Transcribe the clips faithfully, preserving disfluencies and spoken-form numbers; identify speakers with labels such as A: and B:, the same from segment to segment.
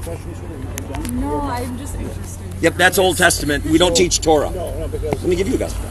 A: No, I'm just interested.
B: Yep, that's Old Testament. We don't teach Torah. Let me give you a gospel.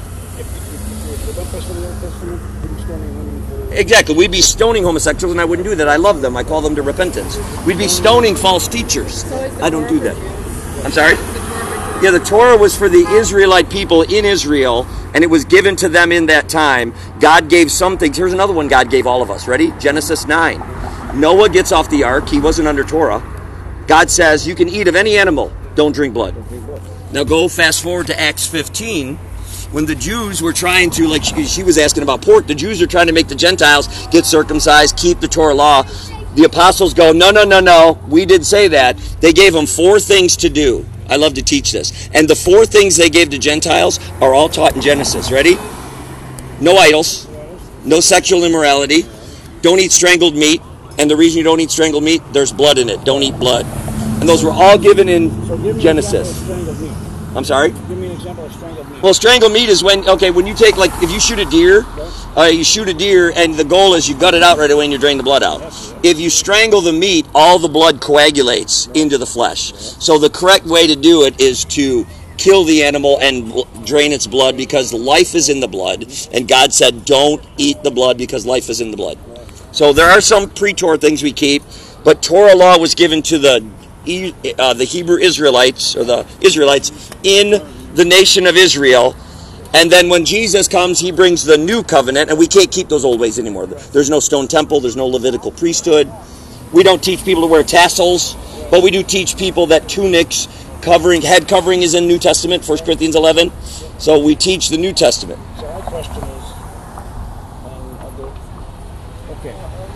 B: Exactly. We'd be stoning homosexuals, and I wouldn't do that. I love them. I call them to repentance. We'd be stoning false teachers. I don't do that. I'm sorry? Yeah, the Torah was for the Israelite people in Israel, and it was given to them in that time. God gave some things. Here's another one God gave all of us. Ready? Genesis nine. Noah gets off the ark. He wasn't under Torah. God says, you can eat of any animal. Don't drink blood. Now go fast forward to Acts fifteen. When the Jews were trying to, like she, she was asking about pork, the Jews are trying to make the Gentiles get circumcised, keep the Torah law. The apostles go, no, no, no, no. We did say that. They gave them four things to do. I love to teach this. And the four things they gave to Gentiles are all taught in Genesis. Ready? No idols. No sexual immorality. Don't eat strangled meat. And the reason you don't eat strangled meat, there's blood in it. Don't eat blood. And those were all given in
C: so give me
B: Genesis.
C: An example of strangled meat.
B: I'm sorry?
C: Give me an example of strangled meat.
B: Well, strangled meat is when, okay, when you take, like, if you shoot a deer, uh, you shoot a deer, and the goal is you gut it out right away and you drain the blood out. If you strangle the meat, all the blood coagulates into the flesh. So the correct way to do it is to kill the animal and drain its blood, because life is in the blood. And God said, don't eat the blood because life is in the blood. So there are some pre-Torah things we keep, but Torah law was given to the uh, the Hebrew Israelites, or the Israelites in the nation of Israel. And then when Jesus comes, he brings the new covenant, and we can't keep those old ways anymore. There's no stone temple, there's no Levitical priesthood. We don't teach people to wear tassels, but we do teach people that tunics, covering, head covering is in New Testament, First Corinthians eleven. So we teach the New Testament.
C: So my question is, um, okay,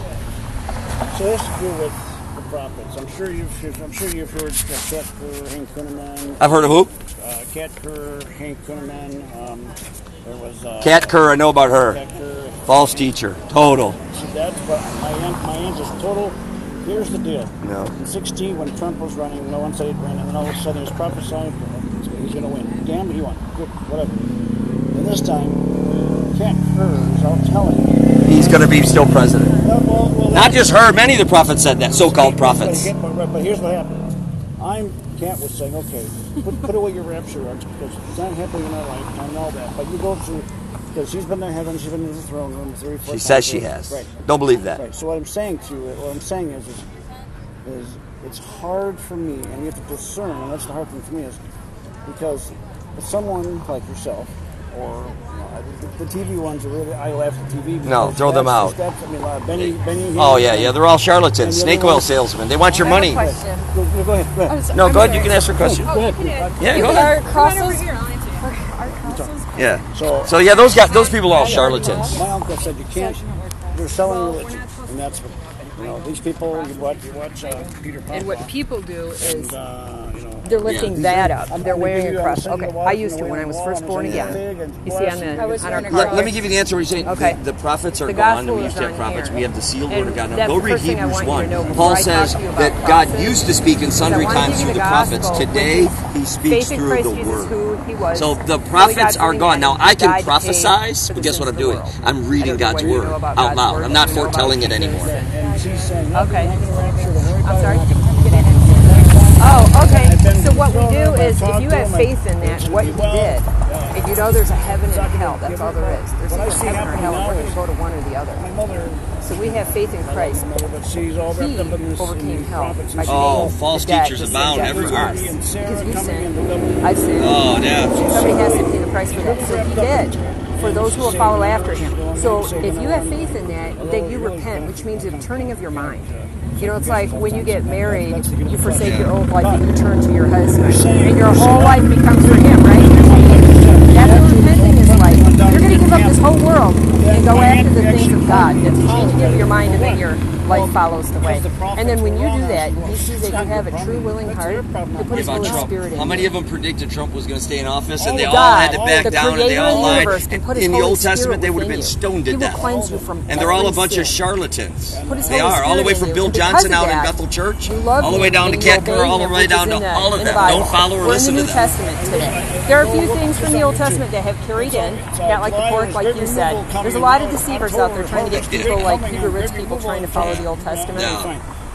C: so this has to do with the prophets. I'm sure you've, I'm sure you've heard of Kat Kerr, Hank Kunneman.
B: I've heard of who?
C: Uh, Kat Kerr, Hank Kunneman. Um, there was uh,
B: Kat Kerr. I know about her.
C: Kat Kerr.
B: False teacher. Total.
C: So that's what my end, my end is total. Here's the deal.
B: No.
C: In sixteen, when Trump was running, no one said he'd win, and then all of a sudden he was prophesying he's going to win. Damn, he won. Good, whatever. And this time, Kat Kerr is out telling you
B: he's going to be still president.
C: No, well, well,
B: Not just her. Many of the prophets said that. So-called prophets.
C: But, but, but here's what happened. I'm Kat was saying, okay, put, put away your rapture arts because it's not happening in our lifetime and all that. But you go through, because she's been to heaven, she's been in the throne room three, four
B: She
C: times.
B: says she has.
C: Right.
B: Don't believe that.
C: Right. So what I'm saying to you, what I'm saying is, is, is it's hard for me, and you have to discern, and that's the hard thing for me is, because someone like yourself, or you know, the, the T V ones are really, I laugh at T V.
B: No, throw them out.
C: That's, I mean, uh, Benny, Benny,
B: Oh, yeah, yeah. They're all charlatans. Snake oil salesmen. They want your money.
C: Go, go ahead. Go ahead.
B: No, go ahead. You can ask her a question.
C: Go ahead.
B: Yeah, go
A: Are
B: ahead.
A: crosses? Are crosses?
B: Yeah.
C: So,
B: So, yeah, those guys, those people are all charlatans.
C: my uncle said you can't. They're selling religion, and that's what you know. These people, you watch, you watch uh, Peter Pan.
D: And what people do is
C: And, uh, you know,
D: they're lifting
B: Yeah.
D: that up.
C: I'm-
D: They're
C: I'm
D: wearing
C: giving
D: a
C: you-
D: cross.
C: I'm
D: Okay,
C: sitting
D: I
C: watching
D: used to
C: the
D: when I
C: way
D: was
C: on
D: first
C: the
D: born
C: wall,
D: again.
C: I'm saying big and
D: You see on the
A: I was
D: on our
A: wearing a
B: Let,
D: cross.
B: let me give you the answer. What you're saying.
D: Okay.
B: The, the prophets are
D: The
B: gone,
D: gospel
B: and we used
D: is
B: to have
D: on
B: prophets.
D: here.
B: We have the sealed
D: And
B: word of God. Now,
D: that's
B: go
D: the
B: read
D: first thing I
B: Hebrews
D: want you to
B: one.
D: know before
B: Paul
D: I talk
B: says
D: to you about
B: that God
D: prophets.
B: used to speak in sundry
D: I wanna
B: times
D: give you
B: through the
D: the
B: prophets.
D: gospel,
B: Today,
D: which is
B: he speaks
D: faith in
B: through
D: Christ
B: the
D: Jesus,
B: word.
D: who he was.
B: So the
D: Only
B: prophets
D: God
B: are
D: for
B: gone. Now, I
D: humanity,
B: can
D: died to pay
B: prophesize,
D: for
B: but
D: the
B: guess what
D: sins
B: I'm
D: of the
B: doing?
D: world.
B: I'm
D: I
B: reading
D: don't know
B: God's
D: what you
B: word
D: know about
B: out
D: God's
B: loud.
D: word,
B: I'm
D: but
B: not
D: you know about
B: foretelling it
D: Jesus.
B: anymore.
C: and she's saying, no,
D: Okay.
C: I'm going to rapture the Holy
D: I'm
C: Bible.
D: sorry?
C: I'm
D: Oh, okay.
C: I've been
D: So what we
C: thrown
D: do
C: up, I've
D: is, if
C: talked
D: you
C: to
D: have
C: him,
D: faith in that,
C: it's
D: what
C: gonna
D: he
C: be, well,
D: did,
C: yeah.
D: and you know there's a heaven and
C: It's not
D: a hell.
C: gonna
D: That's
C: give
D: all
C: her
D: there
C: credit.
D: is. There's
C: What I
D: either
C: see
D: heaven or
C: happening
D: hell.
C: now
D: We're going
C: is-
D: to go to one or the other.
C: My mother,
D: So we have faith in Christ.
C: my mother, but she's all wrapped
D: He
C: up in this.
D: overcame
C: in
D: hell
C: prophets
D: by
C: and
B: Oh,
D: being
B: false
D: the dead,
B: teachers
D: the sin
B: abound
D: debt
B: every
D: for
B: art.
D: us.
C: and Sarah
D: Because we
C: coming
D: sin.
C: in the double.
D: I've sinned.
B: Oh, yeah.
D: Somebody has to pay the price for that. So he did. For those who will follow after him. So if you have faith in that, then you repent, which means a turning of your mind. You know, it's like when you get married, you forsake your old life and you turn to your husband. And your whole life becomes for him, right? That's what repenting is like. You're going to give up this whole world and go after the things of God. That's the changing of your mind, and then your life follows the way. And then when you do that, you see that you have a true willing heart. You put His
B: About
D: Holy
B: Trump.
D: Spirit in
B: How
D: you.
B: many of them predicted Trump was going to stay in office, and they all
D: God,
B: had to back
D: the
B: down, and they
D: creator
B: all
D: of the
B: lied?
D: universe, can put His
B: In the
D: Holy
B: Old Testament,
D: Spirit
B: they would have
D: within
B: been
D: you.
B: stoned to
D: He will
B: death.
D: cleanse you from
B: And they're all a
D: every
B: bunch of
D: sin.
B: charlatans.
D: Put His
B: They
D: Holy
B: are, all the
D: Spirit
B: way
D: in
B: from
D: you.
B: Bill
D: And because
B: Johnson
D: of
B: out in
D: that,
B: Bethel Church,
D: you love
B: all the
D: Him
B: way down to
D: and you
B: Kat
D: obey
B: Kerr, all the
D: Him,
B: way
D: which
B: down
D: is
B: to
D: in the-
B: all of
D: in the
B: them.
D: Bible.
B: Don't follow or
D: We're
B: listen
D: in
B: to
D: the New
B: them.
D: Testament today. There are a few things from the Old Testament that have carried in, not like the pork, like you said. There's a lot of deceivers out there trying to get people like Peter Rich people trying to follow the Old Testament.
B: No.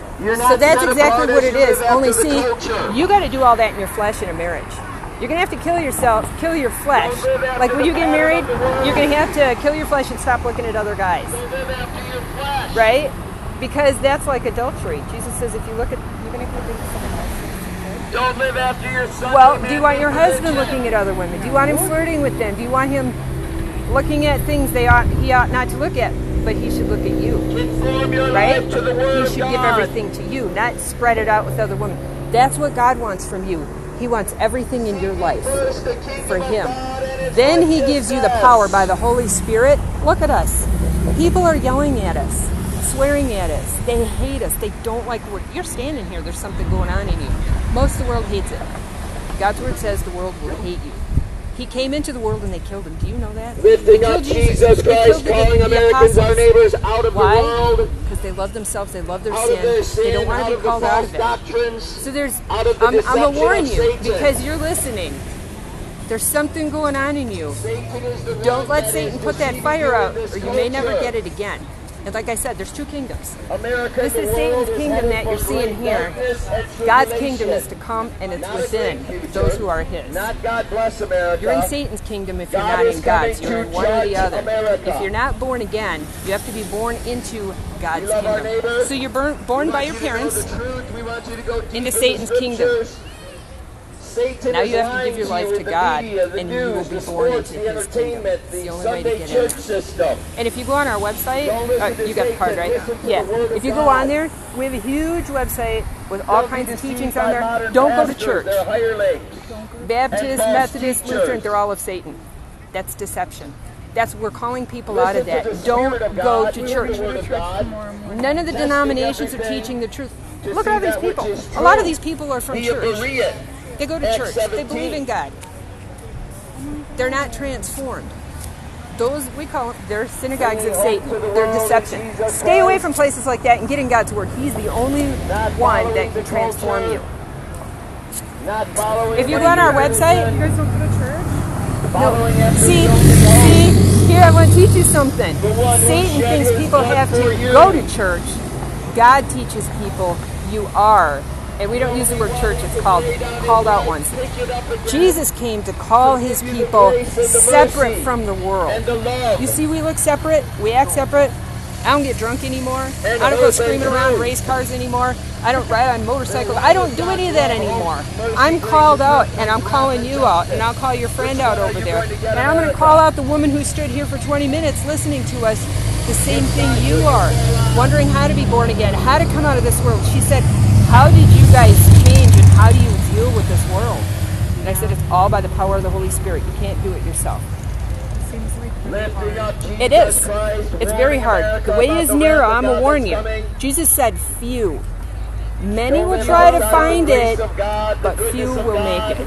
B: You're
D: So
B: not
D: that's
B: set
D: exactly
B: apart
D: what
B: as
D: it
B: you
D: is.
B: live after
D: Only
B: the
D: see,
B: culture.
D: you got to do all that in your flesh in a marriage. You're going to have to kill yourself, kill your flesh. Like when you get married, you're going to have to kill your flesh and stop looking at other guys. Right? Because that's like adultery. Jesus says if you look at, you're going to commit adultery.
B: Don't live after your son.
D: Well, do you want your husband looking at other women? Do you want him flirting with them? Do you want him looking at things they ought he ought not to look at, but he should look at you?
B: Conform your
D: Right?
B: life to the word
D: He
B: of
D: should give
B: God.
D: everything to you, not spread it out with other women. That's what God wants from you. He wants everything in your life
B: First the kingdom
D: for
B: of
D: him.
B: God and
D: Then he gives you the power by the Holy Spirit. Look at us. People are yelling at us, swearing at us. They hate us. They don't like what you're standing here. There's something going on in you. Most of the world hates it. God's word says the world will hate you. He came into the world and they killed him. Do you know that?
B: Lifting up Jesus Christ, calling Americans our neighbors out of the world.
D: Why? Because they love themselves. They love their
B: Out of
D: sin.
B: their sin,
D: They don't want
B: out
D: to
B: of
D: be
B: the
D: called out
B: false
D: of it.
B: doctrines,
D: So there's,
B: out of the
D: I'm, I'm
B: deception
D: gonna warn
B: of
D: you
B: Satan.
D: because you're listening. There's something going on in you.
B: Satan is the
D: Don't
B: one
D: let
B: that
D: Satan
B: is
D: put that
B: deceiving
D: fire
B: you in
D: out,
B: this
D: or you may never
B: culture.
D: get it again. And like I said, there's two kingdoms.
B: America,
D: This
B: the
D: is
B: world
D: Satan's
B: is
D: kingdom
B: headed
D: that
B: for
D: you're seeing
B: great
D: here.
B: darkness and
D: God's
B: tribulation.
D: kingdom is to come, and it's
B: Not a
D: within
B: great future.
D: those who are His.
B: Not God bless America.
D: You're in Satan's kingdom if you're
B: God
D: not
B: is
D: in God's.
B: coming
D: You're
B: to
D: in one or the
B: judge
D: other.
B: America.
D: If you're not born again, you have to be born into God's
B: We love our
D: kingdom.
B: neighbor.
D: So you're born, born
B: We
D: by
B: want
D: your
B: you to know
D: parents.
B: the truth. We want you to go deep
D: into
B: in the
D: Satan's kingdom.
B: scriptures. Satan
D: Now
B: is
D: you have to
B: lying
D: give your
B: you
D: life
B: with
D: to
B: the
D: God,
B: media, the
D: and you will
B: news,
D: be
B: the
D: born
B: sports,
D: into
B: the
D: His kingdom.
B: entertainment,
D: It's the
B: the
D: only way to
B: Sunday
D: get
B: church
D: in.
B: system.
D: And if you go on our website,
B: Don't listen
D: uh,
B: to
D: you got the card,
B: Satan.
D: right?
B: Listen to
D: Yeah.
B: the word of
D: If you go
B: God.
D: on there, we have a huge website with all
B: Don't be
D: kinds of
B: deceived
D: teachings
B: by
D: on there.
B: modern
D: Don't go to
B: pastors.
D: church.
B: They're hirelings.
D: Baptist,
B: and false
D: Methodist,
B: teachers.
D: Lutheran, they're all of Satan. That's deception. That's we're calling people out of
B: Listen
D: that.
B: to the
D: Don't
B: Spirit of
D: go
B: God.
D: to
B: We
D: church.
B: hear the word of God.
D: None of the
B: Testing
D: denominations are
B: everything
D: teaching the truth.
B: to
D: Look
B: see
D: at all these
B: that which
D: people.
B: is
D: A lot of
B: true.
D: these people are from
B: Be a
D: church.
B: Berean.
D: They go to
B: Acts
D: church. They
B: seventeen.
D: believe in God. They're not transformed. Those, we call them, they're synagogues of Satan. They're deception. Stay away from places like that and get in God's Word. He's the only one that can transform you.
B: Not following
D: If you go on our website,
A: You guys don't go to church?
B: following after
D: see,
B: the only law.
D: see, here I want to teach you something.
B: one who
D: Satan
B: shed
D: thinks
B: his
D: people
B: blood
D: have to
B: for you.
D: go to church. God teaches people you are, and we don't use the word church, it's called called out ones. Jesus came to call His people separate from the world.
B: And the love.
D: You see, we look separate, we act separate. I don't get drunk anymore. I don't go screaming around race cars anymore. I don't ride on motorcycles. I don't do any of that anymore. I'm called out, and I'm calling you out, and I'll call your friend out over there. And I'm going to call out the woman who stood here for twenty minutes listening to us, the same thing you are, wondering how to be born again, how to come out of this world. She said, how did you guys change, and how do you deal with this world? And I said, it's all by the power of the Holy Spirit. You can't do it yourself.
A: Seems like
B: Lifting up Jesus
D: It is.
B: Christ,
D: It's very
B: warning
D: hard.
B: America
D: The way
B: about
D: is
B: the
D: narrow,
B: wrath of
D: I'm
B: God
D: going to warn
B: that's
D: you.
B: coming.
D: Jesus said few. Many
B: Don't
D: will
B: live
D: try to
B: outside
D: find
B: the grace
D: it,
B: of God, the
D: but
B: goodness
D: few
B: of
D: will
B: God.
D: make it.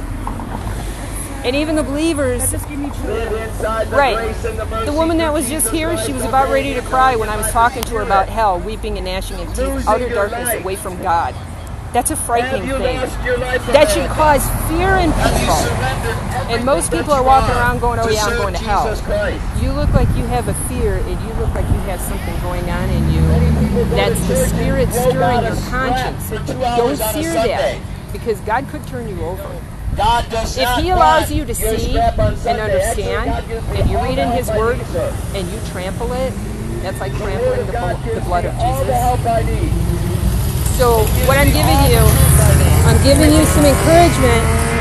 D: And even the believers,
A: that just gave me chills.
B: Live inside the
D: right.
B: grace and the mercy
D: The woman that
B: through
D: was just
B: Jesus
D: here,
B: Christ
D: she was
B: our
D: about
B: Lord.
D: ready to cry when I was talking to her about hell, weeping and gnashing of teeth,
B: Losing
D: outer
B: your
D: darkness,
B: life.
D: away from God. That's a frightening
B: Have you
D: thing.
B: lost your life,
D: That should
B: America?
D: cause fear in
B: Have you
D: people.
B: surrendered everything
D: And most
B: that
D: people
B: you
D: are walking
B: are
D: around going, oh
B: to
D: yeah, I'm
B: serve
D: going to hell.
B: Jesus Christ?
D: You look like you have a fear, and you look like you have something going on in you.
B: people go
D: That's
B: to
D: the
B: church and
D: Spirit
B: blow
D: stirring
B: God
D: your
B: a strap
D: conscience.
B: for two
D: Don't
B: hours on a
D: sear
B: Sunday.
D: that, because God could turn you over.
B: God does
D: If
B: not
D: He allows
B: want
D: you to
B: your
D: see
B: strap on
D: and
B: Sunday.
D: understand,
B: Actually, God gives me
D: and you
B: all
D: read
B: the
D: in His
B: help I
D: Word,
B: need, sir.
D: and you trample it, that's like
B: The Word
D: trampling
B: of
D: the,
B: God
D: bl- the
B: gives
D: blood
B: me
D: of
B: all the
D: Jesus.
B: help I need.
D: So what I'm giving you, I'm giving you some encouragement.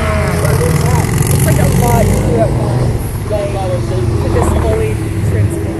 A: It's like a lot to do at once.
B: Don't follow Satan.
A: To just fully transform.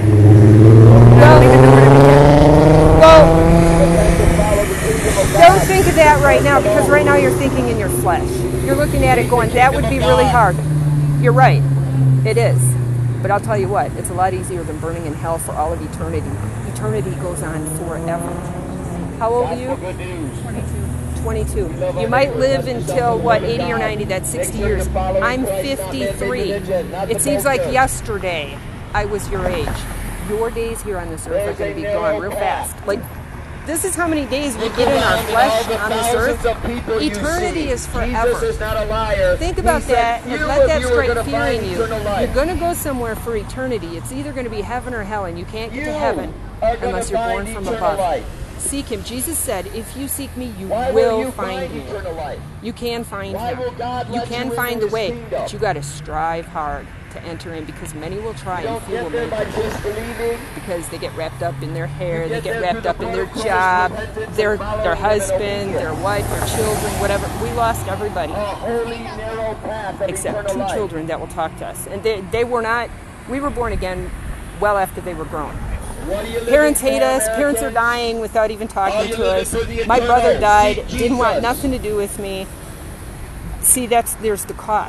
D: Go, go, don't think of that right now, because right now you're thinking in your flesh. You're looking at it going, that would be really hard. You're right. It is. But I'll tell you what, it's a lot easier than burning in hell for all of eternity. Eternity goes on forever. How old are you?
B: Good news.
D: twenty-two. You might live until, what, eighty or ninety, that's sixty years. I'm fifty-three. It seems like yesterday I was your age. Your days here on this earth are going to be gone real fast. Like, this is how many days we get in our flesh on this earth. Eternity is forever.
B: Jesus is not a liar.
D: Think about
B: He said,
D: that and
B: "Few
D: let
B: of
D: that
B: you are
D: strike
B: gonna
D: fear
B: find
D: in you.
B: eternal life."
D: You're going to go somewhere for eternity. It's either going to be heaven or hell, and you can't get
B: You
D: to heaven
B: are gonna
D: unless you're born
B: find
D: from
B: eternal
D: above.
B: life.
D: Seek Him. Jesus said, if you seek me, you
B: Why
D: will
B: will you
D: find
B: find
D: me.
B: eternal life?
D: You can find
B: Why
D: Him.
B: will God
D: You
B: let
D: can
B: you
D: find
B: into
D: the way,
B: His kingdom?
D: but you got to strive hard to enter in, because many will try
B: You
D: and
B: don't
D: few will
B: get there
D: make
B: by
D: it.
B: just believing.
D: Because they get wrapped up in their hair,
B: You
D: they
B: get
D: get
B: there
D: wrapped
B: through
D: up
B: the
D: in their
B: blood of Christ,
D: job,
B: repentance,
D: their
B: and following
D: their
B: Him in
D: husband,
B: obedience.
D: their wife, their children, whatever. We lost everybody
B: A holy, narrow path of
D: except
B: eternal
D: two
B: life.
D: children that will talk to us, and they they were not. We were born again well after they were grown.
B: What are you living
D: Parents
B: for,
D: hate us. Parents are
B: Americans?
D: dying without even
B: Are
D: talking
B: you
D: to
B: living
D: us.
B: for the
D: My brother
B: eternal?
D: died.
B: Seek
D: Didn't want
B: Jesus.
D: nothing to do with me. See, that's there's the cost.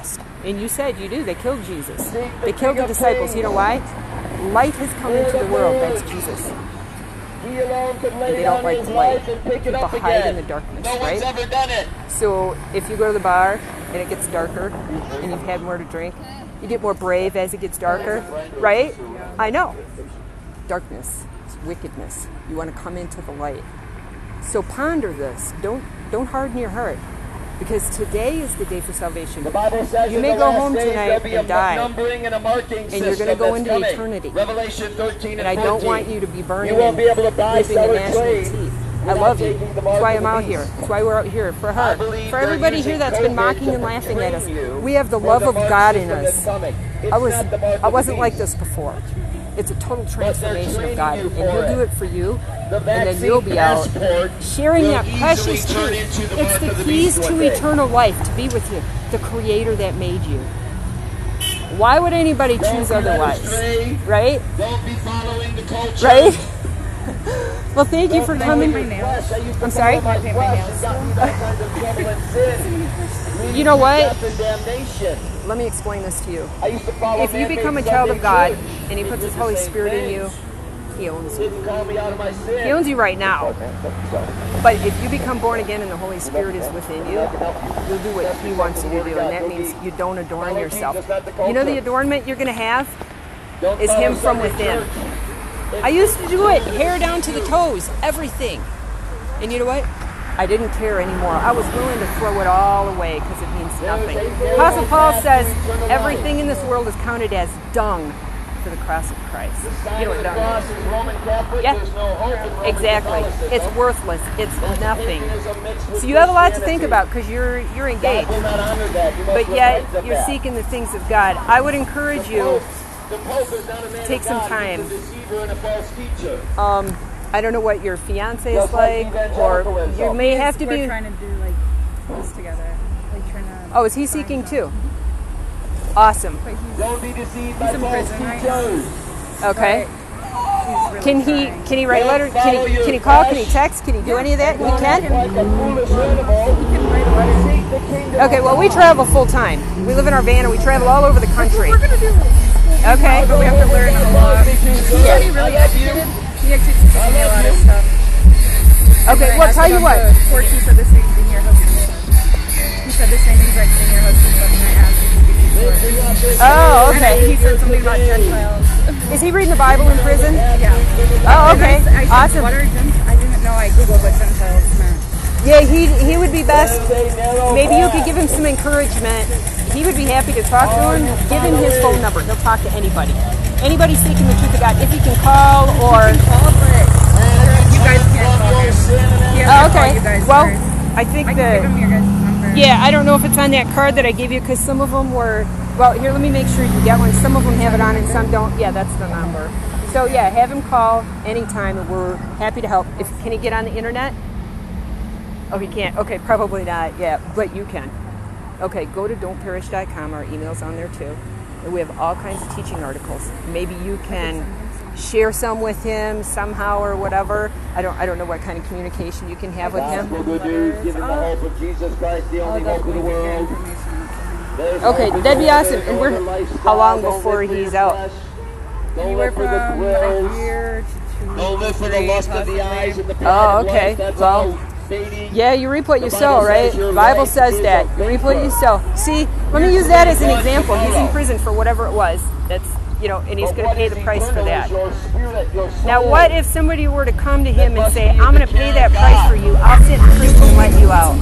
D: And you said you do. They killed Jesus. They killed the disciples. You know why? Light has come into the world. That's Jesus. And they don't like the light. People hide in the darkness, right? So if you go to the bar and it gets darker and you've had more to drink, you get more brave as it gets darker, right? I know. Darkness, it's wickedness. You want to come into the light. So ponder this. Don't don't harden your heart. Because today is the day for salvation.
B: The Bible says
D: you may
B: in the
D: go
B: last
D: home
B: days
D: tonight
B: there'll be
D: and
B: a
D: die.
B: numbering and a marking
D: And you're going to go into
B: coming.
D: eternity.
B: Revelation thirteen
D: And
B: and
D: I don't
B: fourteen.
D: want you to be burning
B: You won't be able to
D: and
B: buy,
D: ripping
B: sell,
D: the
B: or
D: national
B: trade
D: teeth. I
B: without
D: love you.
B: taking the
D: That's
B: mark
D: why
B: of
D: I'm
B: the
D: out
B: beast.
D: here. That's why we're out here. For
B: I
D: her.
B: believe
D: For
B: they're
D: everybody
B: using
D: here that's been
B: COVID
D: mocking
B: to
D: and laughing at us.
B: train you
D: We have the
B: for
D: love
B: the
D: of
B: mark
D: God in
B: system that's
D: us.
B: coming. It's
D: I was
B: not the mark
D: I
B: of
D: wasn't
B: the
D: like
B: beast.
D: this before. It's a total
B: they're
D: transformation of
B: training
D: God.
B: you
D: And
B: for
D: He'll
B: it.
D: do it for you.
B: The
D: And then
B: vaccine
D: you'll be out
B: passport
D: sharing
B: will
D: that
B: easily
D: precious
B: turn
D: truth.
B: into the
D: It's
B: mark
D: the
B: of the
D: keys
B: beast
D: to
B: one day.
D: eternal life, to be with you, the Creator that made you. Why would anybody
B: Don't
D: choose
B: be led
D: otherwise?
B: astray.
D: Right?
B: Don't be following the culture.
D: Right? Well, thank you for coming.
B: I'm
D: sorry? You know what? Let me explain this to you. If you become a child of God and He puts His Holy Spirit in you, He owns you. He owns you right now. But if you become born again and the Holy Spirit is within you, you'll do what He wants you to do. And that means you don't adorn yourself. You know the adornment you're going to have is Him from within. I used to do it, hair down to the toes, everything. And you know what? I didn't care anymore. I was willing to throw it all away because it means nothing. Apostle Paul says everything in this world is counted as dung for the cross of Christ. You know what dung is? Yeah, exactly. It's worthless. It's nothing. So you have a lot to think about because you're you're engaged, but yet you're seeking the things of God. I would encourage you. Take some time. Um, I don't know what your fiance is like, or you may have to be.
A: We're trying to do like this together, like trying to.
D: Oh, is he seeking too? Awesome.
A: But he's, he's in prison right now.
D: Okay.
A: He's really
D: Can he
A: trying.
D: can he write letter? Can he can he call? Can he text? Can he do any of that? He can.
A: He can write a letter.
D: Okay. Well, we travel full time. We live in our van and we travel all over the country.
A: We're gonna do it.
D: Okay.
A: But we have to learn a lot. He's already really educated. He actually teaches me a lot of stuff.
D: Okay. Well, tell you what.
A: Court, he said the same thing your husband said. He said the same thing right thing your husband said when I asked if he could teach court.
D: Oh,
A: And
D: okay.
A: he said something about Gentiles.
D: Is he reading the Bible in prison?
A: Yeah.
D: Oh,
A: And
D: okay.
A: I, I said,
D: Awesome.
A: what are Gentiles? I didn't know. I googled what Gentiles meant.
D: Yeah, he he would be best. Maybe you could give him some encouragement. He would be happy to talk to him. Give him his phone number. He'll talk to anybody. Anybody seeking the truth of God. If he can call or.
A: You can call, but you guys can't call him. He has
D: Oh,
A: to call
D: okay.
A: you guys
D: Well,
A: first.
D: I think
A: I can
D: that.
A: give him your guys' number.
D: Yeah, I don't know if it's on that card that I gave you because some of them were. Well, here, let me make sure you get one. Some of them have it on and some don't. Yeah, that's the number. So yeah, have him call anytime, and we're happy to help. If can he get on the internet? Oh, he can't. Okay, probably not. Yeah, but you can. Okay, go to don't perish dot com. Our email's on there too. And we have all kinds of teaching articles. Maybe you can share some with him somehow or whatever. I don't I don't know what kind of communication you can have with him.
B: Good news, giving the hope of Jesus Christ, the only hope of the world.
D: Okay, that'd be awesome. And we're how long before he's out?
A: Anywhere from a year to two.
B: Don't live for the lust of the eyes and the pride
D: Oh,
B: of
D: okay.
B: life. That's
D: Well,
B: all fading.
D: Yeah, you reap what you
B: The
D: sow,
B: Bible
D: right?
B: says your
D: The Bible
B: life
D: says
B: is
D: that.
B: a
D: You reap what you sow. See, let me use that as an example. He's in prison for whatever it was. That's, you know, and he's
B: But
D: going to
B: what
D: pay
B: is
D: the price for
B: eternal
D: that.
B: is your spirit, your
D: Now,
B: soul.
D: what if somebody were to come to him and say, I'm going to pay that price for you. I'll sit in prison and let you out.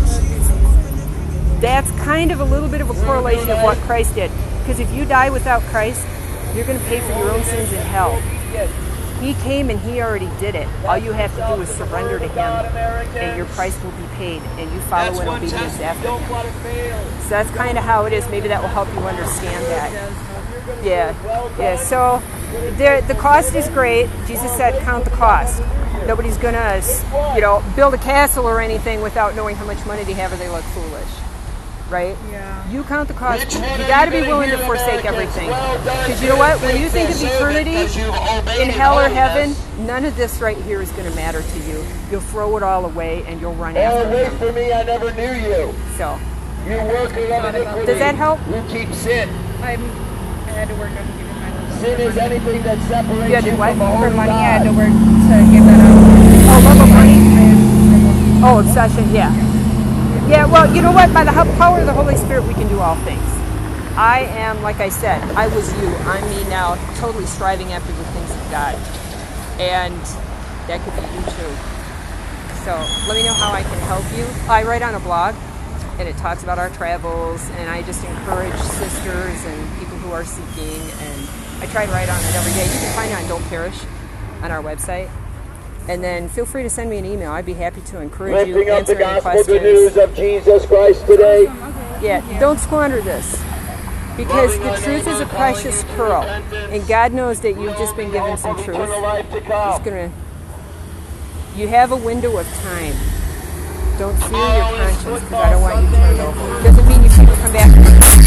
D: That's kind of a little bit of a correlation of what Christ did. Because if you die without Christ, you're going to pay for your own sins in hell. He came and he already did it. All you have to do is surrender to him, and your price will be paid, and you follow in obedience after him. So that's kind of how it is. Maybe that will help you understand that. Yeah, yeah. So the the cost is great. Jesus said, "Count the cost." Nobody's gonna, you know, build a castle or anything without knowing how much money they have, or they look foolish, right?
A: Yeah.
D: You count the cost. You got to be willing to forsake everything, because you know what? When you think of eternity in hell or heaven, none of this right here is going to matter to you. You'll throw it all away and you'll run
B: Oh,
D: after
B: wait
D: him.
B: for me, I never knew you.
D: So,
B: You worker of iniquity.
D: Does that help?
B: You keep sin.
A: I'm, I had to work on giving my love.
B: Sin is anything that separates
D: You had to
B: you
D: what?
B: from a
A: For
B: holy
A: money, I
B: God.
A: had to work to give that up.
D: Oh, love of money? Oh, obsession, yeah. Yeah, well, you know what? By the ho- power of the Holy Spirit, we can do all things. I am, like I said, I was you. I'm me now, totally striving after the things of God. And that could be you too. So let me know how I can help you. I write on a blog, and it talks about our travels, and I just encourage sisters and people who are seeking, and I try to write on it every day. You can find it on Don't Perish on our website. And then feel free to send me an email. I'd be happy to encourage you,
B: Lifting up
D: answer
B: the
D: any
B: gospel good
D: questions.
B: news of Jesus Christ today.
D: Yeah, don't squander this. Because the truth is a precious pearl. And God knows that you've just been given some truth. He's gonna, you have a window of time. Don't fear your conscience, because I don't want you turned over. Doesn't mean you can't come back.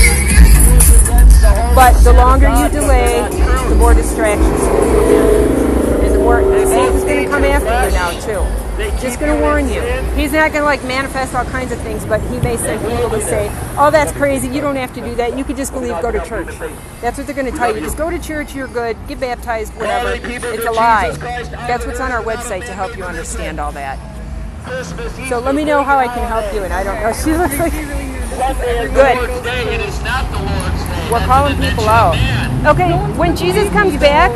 D: But the longer you delay, the more distractions you will. And the more Satan's going to come after you now too. Just going to warn you. He's not going to like manifest all kinds of things, but he may send people to say, "Oh, that's crazy. You don't have to do that. You could just believe. Go to church." That's what they're going to tell you. Just go to church. You're good. Get baptized. Whatever. It's a lie. That's what's on our website to help you understand all that. So let me know how I can help you. And I don't know. She looks like good. We're calling people out. Okay, when Jesus comes back,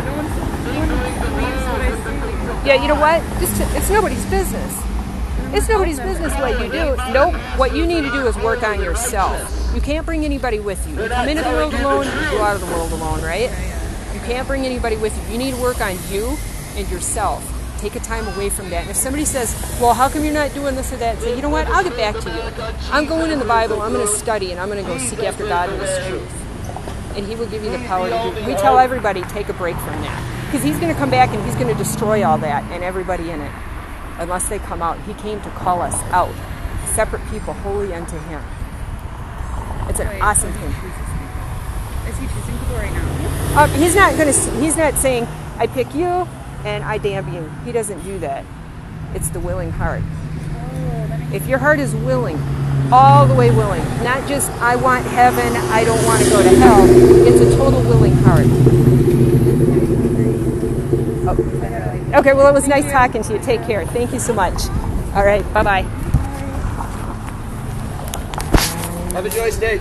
D: yeah, you know what? Just it's nobody's business. It's nobody's business what you do. Nope. What you need to do is work on yourself. You can't bring anybody with you. You come into the world alone, you go out of the world alone, right? You can't bring anybody with you. You need to work on you and yourself. Take a time away from that. And if somebody says, "Well, how come you're not doing this or that?" Say, "You know what? I'll get back to you. I'm going in the Bible. I'm going to study, and I'm going to go seek after God and His truth." And He will give you the power to do. We tell everybody, take a break from that. Because He's going to come back and He's going to destroy all that and everybody in it. Unless they come out. He came to call us out. Separate people, holy unto Him. It's an
A: Wait,
D: awesome
A: so
D: thing.
A: Is He choosing people right now?
D: Uh, he's not going to. He's not saying, "I pick you and I damn you." He doesn't do that. It's the willing heart.
A: Oh, that makes
D: If your heart is willing, all the way willing, not just "I want heaven, I don't want to go to hell," it's a total willing heart. Oh. Okay, well, it was nice talking to you. Take care. Thank you so much. All right, bye-bye.
B: Have a joyous day.